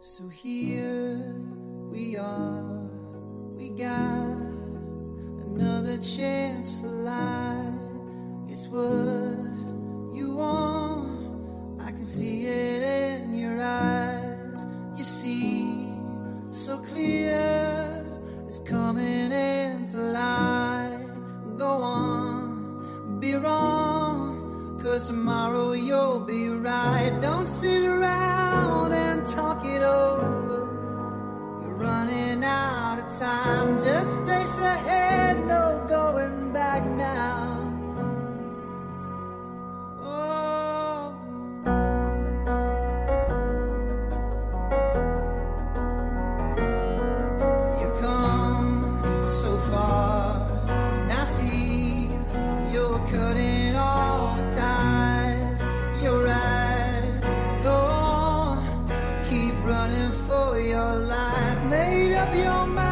So here we are, we got another chance for life. It's what you want, I can see it in your eyes. You see so clear, it's coming into light. Go on, be wrong, 'cause tomorrow you'll be right. Don't sit around and talk it over, you're running out of time. Just face ahead, no going back now. Oh. You come so far, now see you're cutting all the ties. You're right, go on, keep running for your life. Made up your mind,